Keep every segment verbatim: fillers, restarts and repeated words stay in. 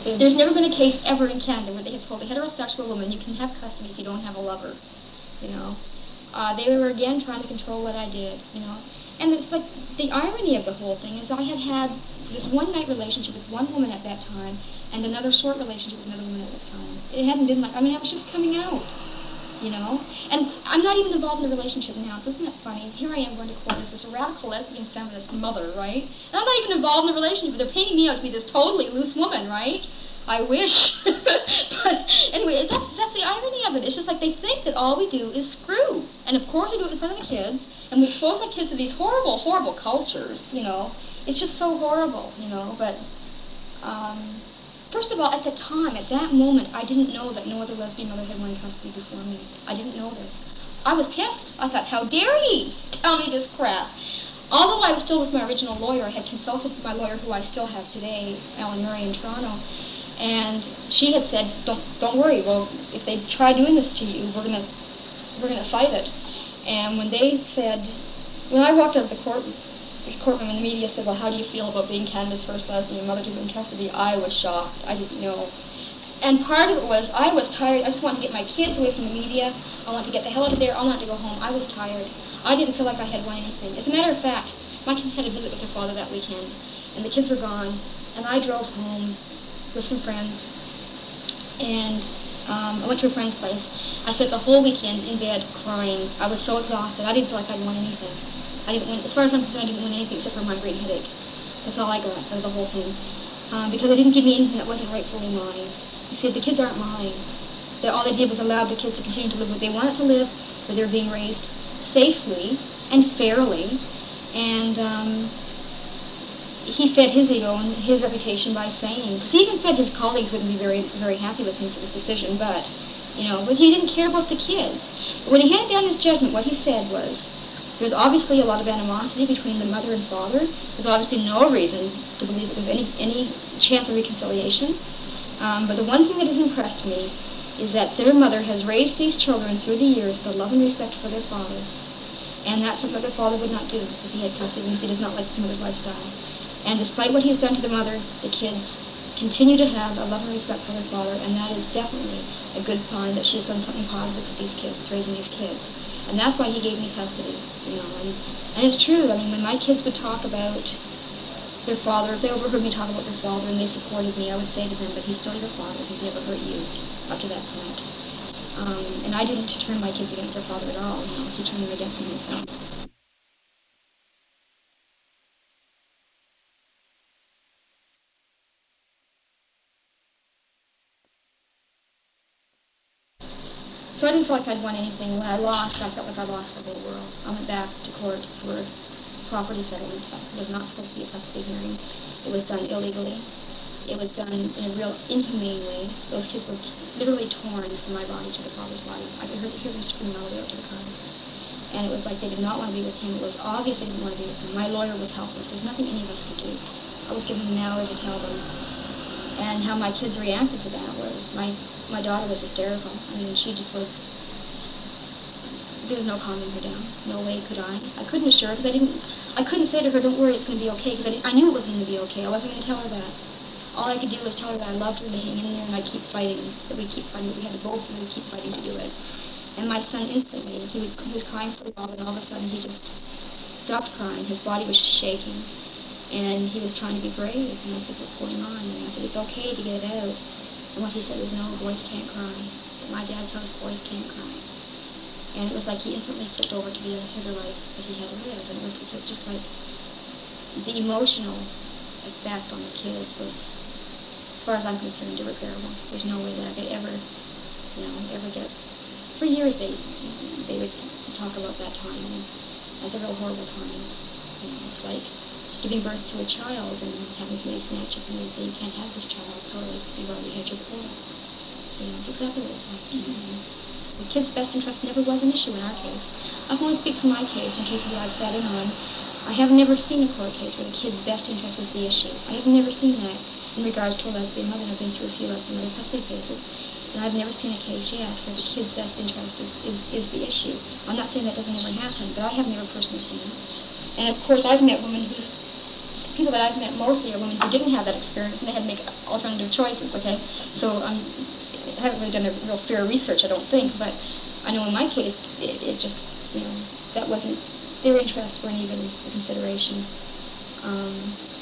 There's never been a case ever in Canada where they have told a heterosexual woman, you can have custody if you don't have a lover, you know. Uh, they were, again, trying to control what I did, you know. And it's like, the irony of the whole thing is I had had this one-night relationship with one woman at that time and another short relationship with another woman at that time. It hadn't been like, I mean, I was just coming out, you know. And I'm not even involved in a relationship now, so isn't that funny? Here I am going to court as this radical lesbian feminist mother, right? And I'm not even involved in a relationship, but they're painting me out to be this totally loose woman, right? I wish. But anyway, that's that's the irony of it. It's just like they think that all we do is screw. And of course we do it in front of the kids, and we expose our kids to these horrible, horrible cultures, you know. It's just so horrible, you know. But, um, first of all, at the time, at that moment, I didn't know that no other lesbian mother had won custody before me. I didn't know this. I was pissed. I thought, how dare he tell me this crap? Although I was still with my original lawyer, I had consulted with my lawyer, who I still have today, Alan Murray in Toronto, and she had said, don't, don't worry, well, if they try doing this to you, we're gonna, we're gonna fight it. And when they said, when I walked out of the court, the courtroom and the media said, well, how do you feel about being Canada's first lesbian mother to be in custody? I was shocked. I didn't know. And part of it was, I was tired. I just wanted to get my kids away from the media. I wanted to get the hell out of there. I wanted to go home. I was tired. I didn't feel like I had won anything. As a matter of fact, my kids had a visit with their father that weekend, and the kids were gone, and I drove home with some friends, and um, I went to a friend's place. I spent the whole weekend in bed crying. I was so exhausted. I didn't feel like I'd won anything. I didn't win, as far as I'm concerned, I didn't win anything except for my great headache. That's all I got out of the whole thing. Um, because they didn't give me anything that wasn't rightfully mine. You see, the kids aren't mine. They, all they did was allow the kids to continue to live what they wanted to live, where they were being raised safely and fairly, and um, he fed his ego and his reputation by saying, because he even said his colleagues wouldn't be very, very happy with him for this decision, but, you know, but he didn't care about the kids. But when he handed down his judgment, what he said was, there's obviously a lot of animosity between the mother and father. There's obviously no reason to believe that there's any, any chance of reconciliation. Um, but the one thing that has impressed me is that their mother has raised these children through the years with a love and respect for their father. And that's something that their father would not do if he had custody, because he does not like his mother's lifestyle. And despite what he's done to the mother, the kids continue to have a love and respect for their father, and that is definitely a good sign that she's done something positive with these kids, with raising these kids. And that's why he gave me custody, you know. And, and it's true. I mean, when my kids would talk about their father, if they overheard me talk about their father and they supported me, I would say to them, but he's still your father. He's never hurt you up to that point. Um, and I didn't turn my kids against their father at all. You know, he turned them against them himself. So I didn't feel like I'd won anything. When I lost, I felt like I lost the whole world. I went back to court for property settlement. It was not supposed to be a custody hearing. It was done illegally. It was done in a real inhumane way. Those kids were literally torn from my body to the father's body. I could hear, hear them scream all the way up to the car. And it was like they did not want to be with him. It was obvious they didn't want to be with him. My lawyer was helpless. There's nothing any of us could do. I was given an hour to tell them. And how my kids reacted to that was, my, my daughter was hysterical. I mean, she just was, there was no calming her down. No way could I. I couldn't assure her, because I didn't, I couldn't say to her, don't worry, it's going to be okay, because I, I knew it wasn't going to be okay. I wasn't going to tell her that. All I could do was tell her that I loved her to hang in there, and I'd keep fighting, that we'd keep fighting, that we had to both really keep fighting to do it. And my son instantly, he was, he was crying for a while, and all of a sudden he just stopped crying. His body was just shaking. And he was trying to be brave. And I said, what's going on? And I said, it's okay to get it out. And what he said was, no, boys can't cry. At my dad's house, boys can't cry. And it was like he instantly flipped over to the other life that he had to live. And it was just like the emotional effect on the kids was, as far as I'm concerned, irreparable. There's no way that I could ever, you know, ever get. For years they they would talk about that time as a real horrible time. You know, it's like giving birth to a child and having somebody snatch it from you and say, you can't have this child, sorry, you've already had your boy. You know, it's exactly what it's like. Mm-hmm. The kid's best interest never was an issue in our case. I can only speak for my case and cases that I've sat in on. I have never seen a court case where the kid's best interest was the issue. I have never seen that in regards to a lesbian mother. I've been through a few lesbian mother custody cases. And I've never seen a case yet where the kid's best interest is, is, is the issue. I'm not saying that doesn't ever happen, but I have never personally seen it. And of course, I've met women whose people that I've met mostly are women who didn't have that experience and they had to make alternative choices, okay? So um, I haven't really done a real fair research, I don't think, but I know in my case, it, it just, you know, that wasn't, their interests weren't even a consideration. Um,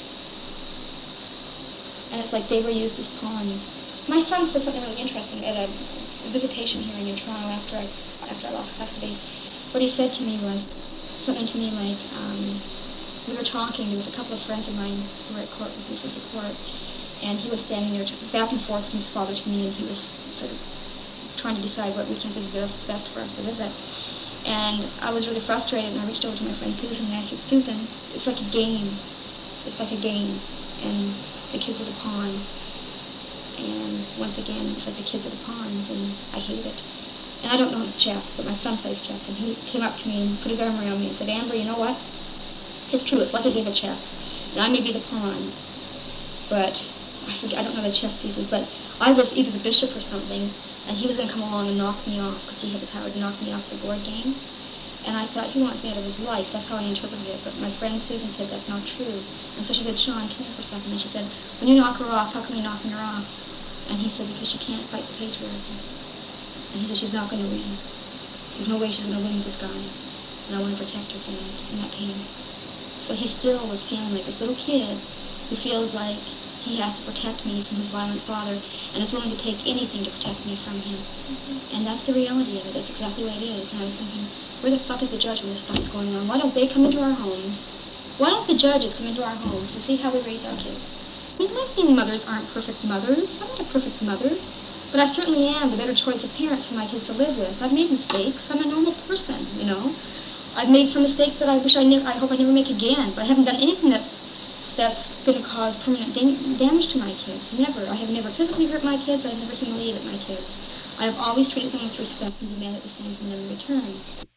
and it's like they were used as pawns. My son said something really interesting at a, a visitation hearing in Toronto after I, after I lost custody. What he said to me was something to me like, um, we were talking, there was a couple of friends of mine who were at court with me for support, and he was standing there back and forth from his father to me, and he was sort of trying to decide what weekends would be best, best for us to visit. And I was really frustrated, and I reached over to my friend Susan, and I said, Susan, it's like a game. It's like a game, and the kids are the pawn. And once again, it's like the kids are the pawns, and I hate it. And I don't know chess, but my son plays chess, and he came up to me and put his arm around me and said, Amber, you know what? It's true, it's like a game of chess. And I may be the pawn, but I think I don't know the chess pieces, but I was either the bishop or something, and he was going to come along and knock me off, because he had the power to knock me off the board game. And I thought, he wants me out of his life. That's how I interpreted it. But my friend Susan said that's not true. And so she said, Sean, come here for a second. And she said, when you knock her off, how come you're knocking her off? And he said, because she can't fight the patriarchy. And he said, she's not going to win. There's no way she's going to win with this guy. And I want to protect her from that, from that pain. So he still was feeling like this little kid who feels like he has to protect me from his violent father and is willing to take anything to protect me from him. Mm-hmm. And that's the reality of it. That's exactly what it is. And I was thinking, where the fuck is the judge when this stuff is going on? Why don't they come into our homes? Why don't the judges come into our homes and see how we raise our kids? I mean, lesbian mothers aren't perfect mothers. I'm not a perfect mother. But I certainly am the better choice of parents for my kids to live with. I've made mistakes. I'm a normal person, you know. I've made some mistakes that I wish I never, I hope I never make again. But I haven't done anything that's that's going to cause permanent da- damage to my kids. Never. I have never physically hurt my kids. I have never humiliated my kids. I have always treated them with respect and demanded the same from them in return.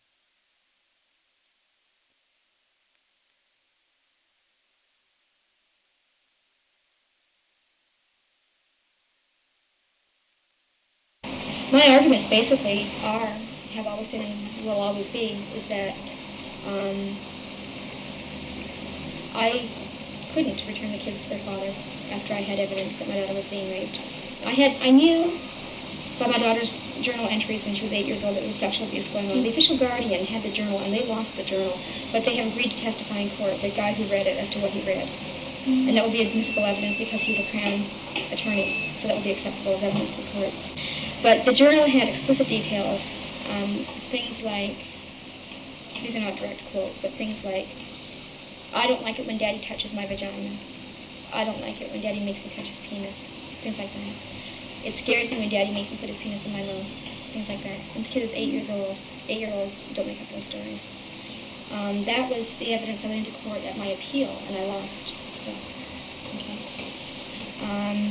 My arguments basically are, have always been and will always be, is that um, I couldn't return the kids to their father after I had evidence that my daughter was being raped. I had, I knew by my daughter's journal entries when she was eight years old that there was sexual abuse going on. The official guardian had the journal, and they lost the journal, but they have agreed to testify in court, the guy who read it, as to what he read. Mm-hmm. And that will be admissible evidence because he's a Crown attorney, so that will be acceptable as evidence in court. But the journal had explicit details, um, things like, these are not direct quotes, but things like, I don't like it when Daddy touches my vagina. I don't like it when Daddy makes me touch his penis. Things like that. It scares me when Daddy makes me put his penis in my mouth. Things like that. And the kid is eight years old. Eight-year-olds don't make up those stories. Um, that was the evidence I went into court at my appeal, and I lost still. Okay. Um,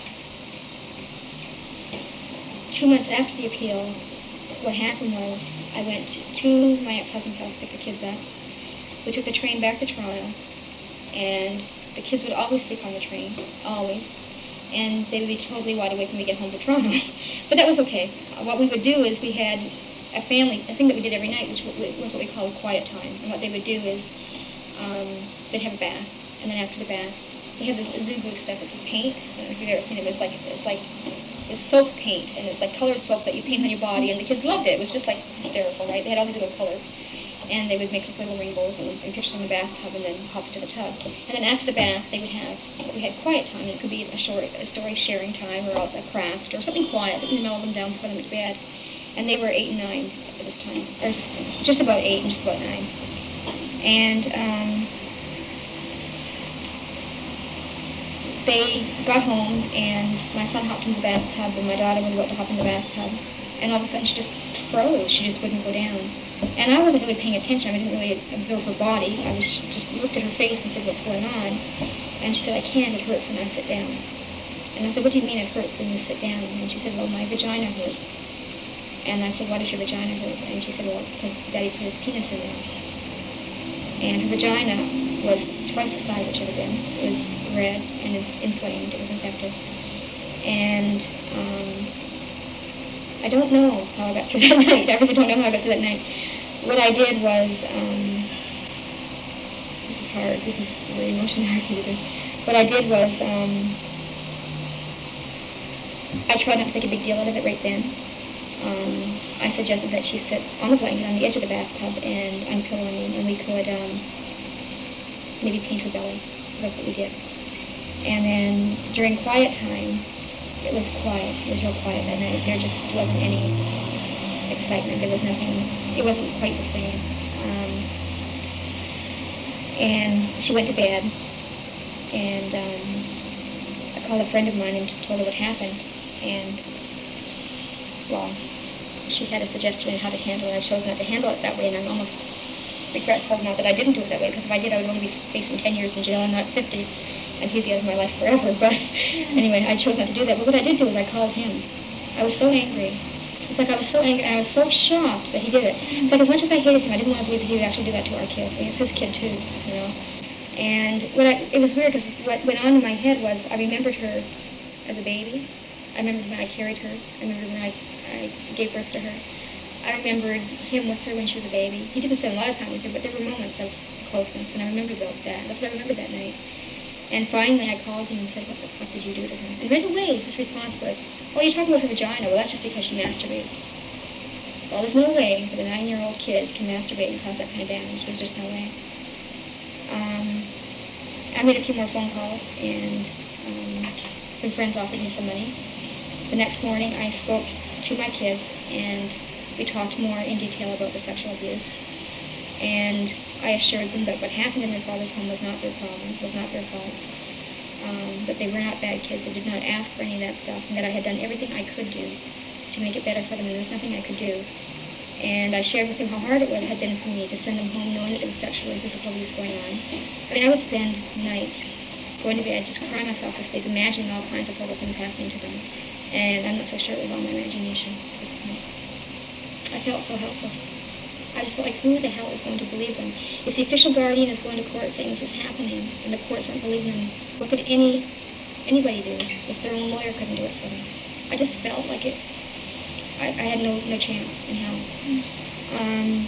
two months after the appeal, what happened was I went to my ex-husband's house to pick the kids up. We took the train back to Toronto, and the kids would always sleep on the train, always, and they would be totally wide awake when we get home to Toronto. But that was okay. What we would do is we had a family, a thing that we did every night, which was what we call a quiet time. And what they would do is um, they'd have a bath, and then after the bath, they have this Zubu stuff. It's this paint. I don't know if you've ever seen it. It's like it's like it's soap paint, and it's like colored soap that you paint on your body. And the kids loved it. It was just like hysterical, right? They had all these little colors. And they would make little rainbows and, and pictures in the bathtub and then hop into the tub. And then after the bath, they would have, we had quiet time. It could be a, short, a story sharing time or else a craft or something quiet, something to mellow them down before they went to bed. And they were eight and nine at this time, or just about eight and just about nine. And um, they got home, and my son hopped in the bathtub, and my daughter was about to hop in the bathtub. And all of a sudden, she just froze. She just wouldn't go down. And I wasn't really paying attention. I didn't really observe her body. I was just looked at her face and said, what's going on? And she said, I can't. It hurts when I sit down. And I said, what do you mean it hurts when you sit down? And she said, well, my vagina hurts. And I said, why does your vagina hurt? And she said, well, because Daddy put his penis in there. And her vagina was twice the size it should have been. It was red and inflamed. It was infected. And um, I don't know how I got through that night. I really don't know how I got through that night. What I did was, um, this is hard. This is really emotional activity. What I did was, um, I tried not to make a big deal out of it right then. Um, I suggested that she sit on a blanket on the edge of the bathtub and unpillow me, and we could um, maybe paint her belly. So that's what we did. And then during quiet time, it was quiet. It was real quiet that night. There just wasn't any excitement. There was nothing. It wasn't quite the same. Um, and she went to bed, and um, I called a friend of mine and told her what happened. And, well, she had a suggestion on how to handle it. I chose not to handle it that way, and I'm almost regretful now that I didn't do it that way, because if I did, I would only be facing ten years in jail and not fifty, and he'd be out of my life forever. But anyway, I chose not to do that. But what I did do is I called him. I was so angry. It's like I was so angry, and I was so shocked that he did it. It's like as much as I hated him, I didn't want to believe that he would actually do that to our kid. And it's his kid too, you know. And what I, it was weird, because what went on in my head was I remembered her as a baby. I remembered when I carried her. I remembered when I, I gave birth to her. I remembered him with her when she was a baby. He didn't spend a lot of time with her, but there were moments of closeness, and I remembered that. That's what I remembered that night. And finally I called him and said, what the fuck did you do to her? And right away his response was, oh, you're talking about her vagina. Well, that's just because she masturbates. Well, there's no way that a nine-year-old kid can masturbate and cause that kind of damage. There's just no way. Um, I made a few more phone calls, and um, some friends offered me some money. The next morning I spoke to my kids, and we talked more in detail about the sexual abuse. And I assured them that what happened in their father's home was not their problem, was not their fault. Um, that they were not bad kids, they did not ask for any of that stuff, and that I had done everything I could do to make it better for them, and there was nothing I could do. And I shared with them how hard it had been for me to send them home knowing that there was sexual and physical abuse going on. I mean, I would spend nights going to bed, just crying myself to sleep, imagining all kinds of horrible things happening to them. And I'm not so sure it was all my imagination at this point. I felt so helpless. I just felt like, who the hell is going to believe them? If the official guardian is going to court saying this is happening, and the courts weren't believing them, what could any anybody do if their own lawyer couldn't do it for them? I just felt like it. I, I had no no chance in hell. Um,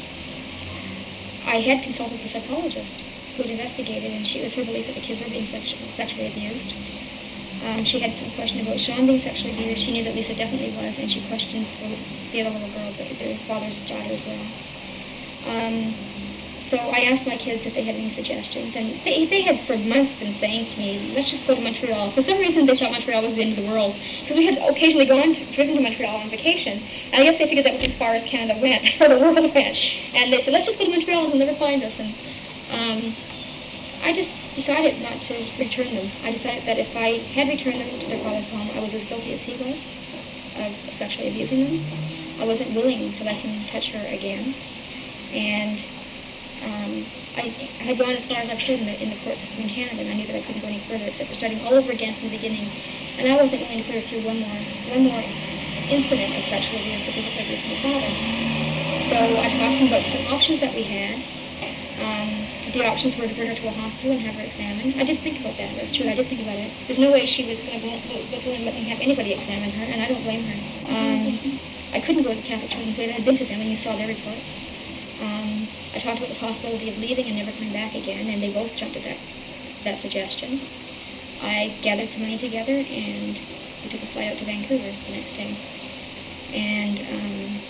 I had consulted the psychologist who had investigated, and she was her belief that the kids were being sexu- sexually abused. Um, she had some question about Sean being sexually abused. She knew that Lisa definitely was, and she questioned the, the other little girl, the, their father's daughter as well. Um, so I asked my kids if they had any suggestions, and they, they had for months been saying to me, let's just go to Montreal. For some reason, they thought Montreal was the end of the world, because we had occasionally gone to, driven to Montreal on vacation, and I guess they figured that was as far as Canada went, or the world went, and they said, let's just go to Montreal and they'll never find us. And um, I just decided not to return them. I decided that if I had returned them to their father's home, I was as guilty as he was of sexually abusing them. I wasn't willing to let him touch her again. And um, I, I had gone as far as I could in the, in the court system in Canada, and I knew that I couldn't go any further except for starting all over again from the beginning. And I wasn't willing to put her through one more, one more incident of sexual abuse or physical abuse from her father. So I talked to him about different options that we had. Um, the options were to bring her to a hospital and have her examined. I did think about that. That's true. I did think about it. There's no way she was going to was willing to let me have anybody examine her, and I don't blame her. Um, I couldn't go to the Catholic Children's Aid. I had been to them, and you saw their reports. Um, I talked about the possibility of leaving and never coming back again, and they both jumped at that that suggestion. I gathered some money together, and we took a flight out to Vancouver the next day. And um,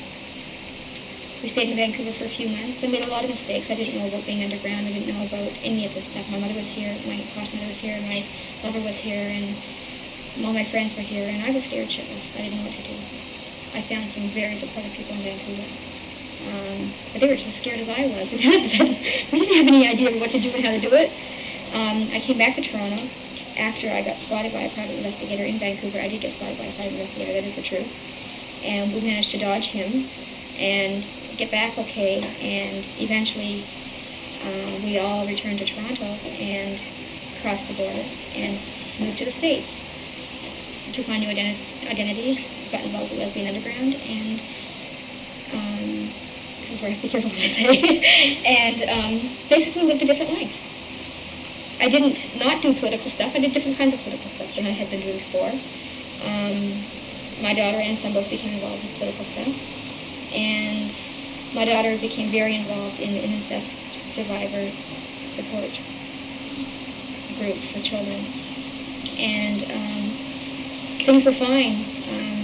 we stayed in Vancouver for a few months and made a lot of mistakes. I didn't know about being underground. I didn't know about any of this stuff. My mother was here, my foster mother was here, my lover was here, and all my friends were here, and I was scared shitless. I didn't know what to do. I found some very supportive people in Vancouver. Um, but they were just as scared as I was. We didn't have any idea of what to do and how to do it. Um, I came back to Toronto after I got spotted by a private investigator in Vancouver. I did get spotted by a private investigator, that is the truth. And we managed to dodge him and get back okay, and eventually uh, we all returned to Toronto and crossed the border and moved to the States. Took on new identi- identities, got involved with Lesbian Underground, and um, this is where I have to be careful what I say, and um, basically lived a different life. I didn't not do political stuff. I did different kinds of political stuff than I had been doing before. Um, my daughter and son both became involved with political stuff, and my daughter became very involved in an incest survivor support group for children. And um, things were fine. Um,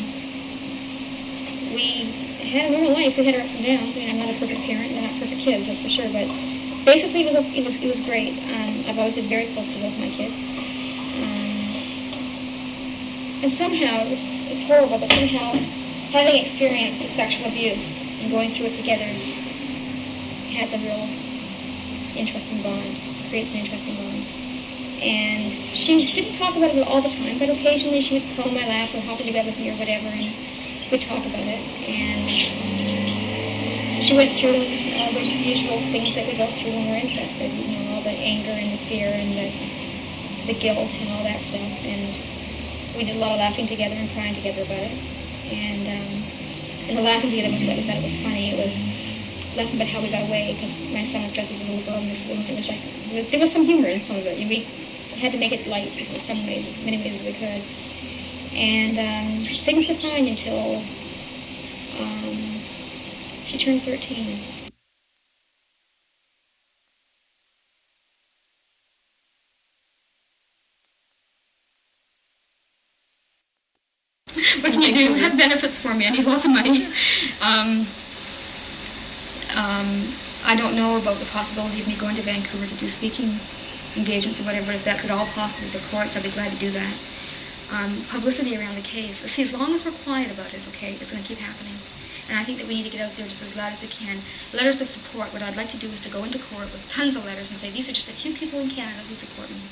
we had a normal life. We had our ups and downs. I mean, I'm not a perfect parent, and they're not perfect kids, that's for sure. But basically, it was it was it was great. Um, I've always been very close to both my kids. Um, and somehow, it's, it's horrible, but somehow, having experienced the sexual abuse and going through it together has a real interesting bond, creates an interesting bond. And she didn't talk about it all the time, but occasionally she would curl in my lap or hop into bed with me or whatever, and we'd talk about it. And she went through all the usual things that we go through when we're incested, you know, all the anger and the fear and the, the guilt and all that stuff. And we did a lot of laughing together and crying together about it. And, um, and the laughing together wasn't that we thought it was funny, it was laughing about how we got away, because my son was dressed as a little girl and it was like, there was some humor in some of it. We had to make it light in some ways, as many ways as we could. And um, things were fine until um, she turned thirteen. What can you do? Have benefits for me. I need lots of money. Um, um, I don't know about the possibility of me going to Vancouver to do speaking engagements or whatever, but if that could all possible with the courts, I'd be glad to do that. Um, publicity around the case. See, as long as we're quiet about it, okay, it's going to keep happening. And I think that we need to get out there just as loud as we can. Letters of support. What I'd like to do is to go into court with tons of letters and say, these are just a few people in Canada who support me.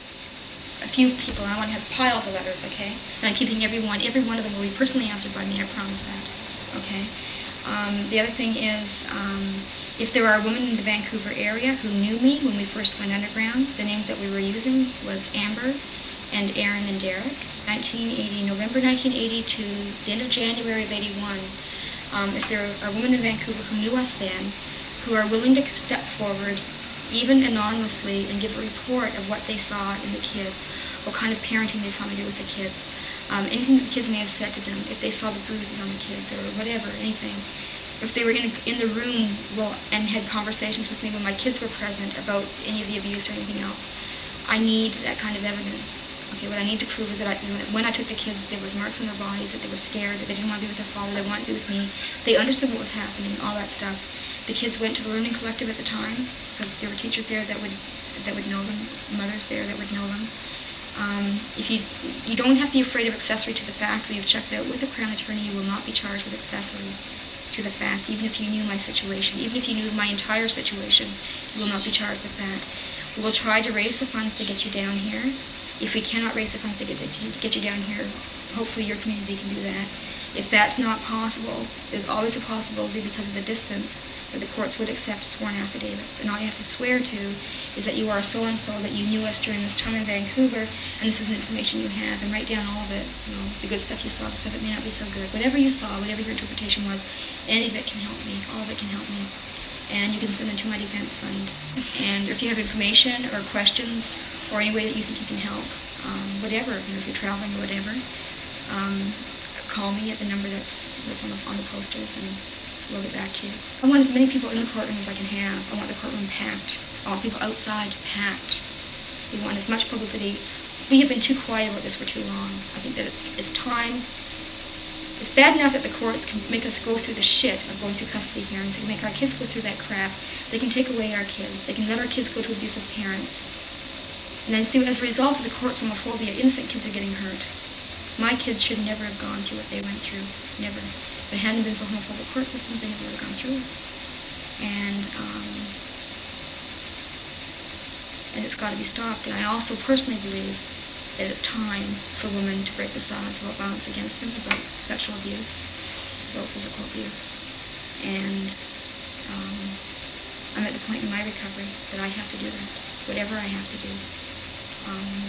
A few people, and I want to have piles of letters, okay? And I'm keeping every one. Every one of them will be personally answered by me, I promise that, okay? Um, the other thing is, um, if there are women in the Vancouver area who knew me when we first went underground, the names that we were using was Amber and Aaron and Derek. nineteen eighty, November nineteen eighty to the end of January of eighty-one. Um, if there are women in Vancouver who knew us then, who are willing to step forward, even anonymously, and give a report of what they saw in the kids, what kind of parenting they saw me do with the kids, um, anything that the kids may have said to them, if they saw the bruises on the kids or whatever, anything. If they were in, in the room well, and had conversations with me when my kids were present about any of the abuse or anything else, I need that kind of evidence. Okay, what I need to prove is that I, when I took the kids, there was marks on their bodies, that they were scared, that they didn't want to be with their father, they wanted to be with me. They understood what was happening, all that stuff. The kids went to the Learning Collective at the time, so there were teachers there that would that would know them, mothers there that would know them. Um, if you you don't have to be afraid of accessory to the fact. We have checked out with a Crown attorney. You will not be charged with accessory to the fact, even if you knew my situation, even if you knew my entire situation, you will not be charged with that. We will try to raise the funds to get you down here. If we cannot raise the funds to get, to get you down here, hopefully your community can do that. If that's not possible, there's always a possibility, because of the distance, that the courts would accept sworn affidavits. And all you have to swear to is that you are so-and-so, that you knew us during this time in Vancouver, and this is the information you have, and write down all of it, you know, the good stuff you saw, the stuff that may not be so good. Whatever you saw, whatever your interpretation was, any of it can help me. All of it can help me. And you can send them to my defense fund. And if you have information or questions, or any way that you think you can help, um, whatever, you know, if you're traveling or whatever, um, call me at the number that's, that's on, the, on the posters, and we'll get back to you. I want as many people in the courtroom as I can have. I want the courtroom packed. I want people outside packed. We want as much publicity. We have been too quiet about this for too long. I think that it's time. It's bad enough that the courts can make us go through the shit of going through custody hearings. They can make our kids go through that crap. They can take away our kids. They can let our kids go to abusive parents. And then see, as a result of the court's homophobia, innocent kids are getting hurt. My kids should never have gone through what they went through. Never. If it hadn't been for homophobic court systems, they never would have gone through it. And, um, and it's got to be stopped. And I also personally believe that it's time for women to break the silence about violence against them, about sexual abuse, about physical abuse. And um, I'm at the point in my recovery that I have to do that, whatever I have to do, um,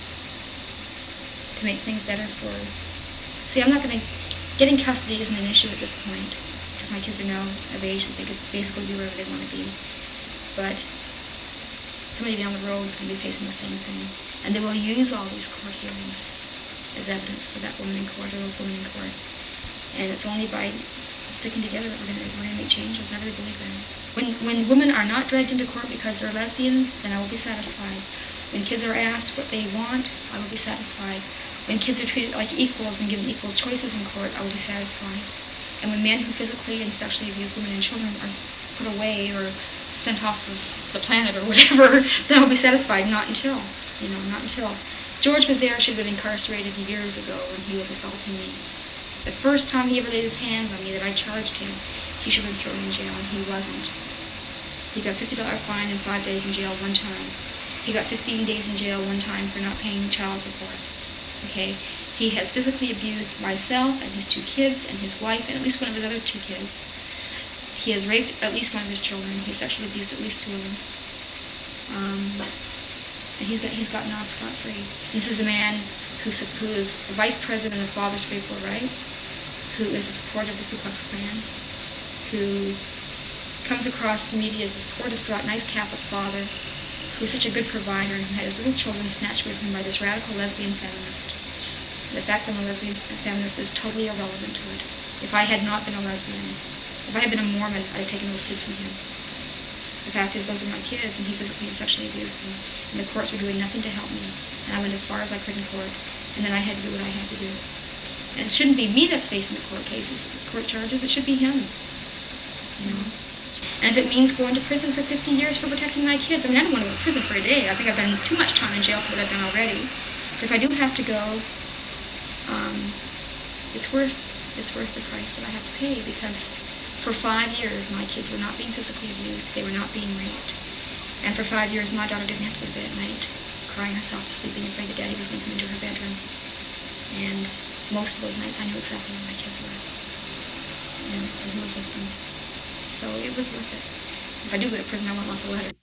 to make things better for... See, I'm not going to... Getting custody isn't an issue at this point, because my kids are now of age that they could basically be wherever they want to be. But somebody down the road is going to be facing the same thing. And they will use all these court hearings as evidence for that woman in court or those women in court. And it's only by sticking together that we're going to we're going to make changes. I really believe that. When when women are not dragged into court because they're lesbians, then I will be satisfied. When kids are asked what they want, I will be satisfied. When kids are treated like equals and given equal choices in court, I will be satisfied. And when men who physically and sexually abuse women and children are put away or sent off of the planet or whatever, then I'll be satisfied. Not until, you know, not until. George Maziere should have been incarcerated years ago when he was assaulting me. The first time he ever laid his hands on me that I charged him, he should have been thrown in jail, and he wasn't. He got a fifty dollars fine and five days in jail one time. He got fifteen days in jail one time for not paying child support. Okay? He has physically abused myself and his two kids and his wife and at least one of his other two kids. He has raped at least one of his children. He has sexually abused at least two of them. Um, and he's, got, he's gotten off scot-free. This is a man who, who is vice president of Fathers for Equal Rights, who is a supporter of the Ku Klux Klan, who comes across the media as this poor, distraught, nice Catholic father, who is such a good provider and who had his little children snatched away from him by this radical lesbian feminist. The fact that I'm a lesbian feminist is totally irrelevant to it. If I had not been a lesbian, if I had been a Mormon, I'd have taken those kids from him. The fact is, those are my kids, and he physically and sexually abused them. And the courts were doing nothing to help me. And I went as far as I could in court, and then I had to do what I had to do. And it shouldn't be me that's facing the court cases, court charges. It should be him. You know. And if it means going to prison for fifty years for protecting my kids, I mean, I don't want to go to prison for a day. I think I've done too much time in jail for what I've done already. But if I do have to go, um, it's worth it's worth the price that I have to pay, because for five years my kids were not being physically abused. They were not being raped. And for five years my daughter didn't have to go to bed at night crying herself to sleep, being afraid that Daddy was going to come into her bedroom. And most of those nights I knew exactly where my kids were and, and who was with them. So it was worth it. If I do go to prison, I want lots of letters.